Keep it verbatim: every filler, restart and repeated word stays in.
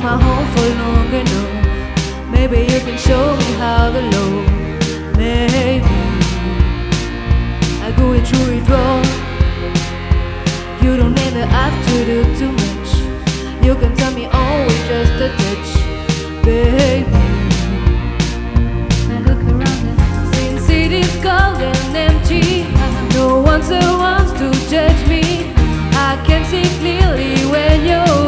my home for long enough. Maybe you can show me how to love. Maybe I go it through it wrong. You don't ever have to do too much. You can tell me always just a touch, baby. Look around and since it is cold and empty, no one wants to judge me. I can see clearly when you're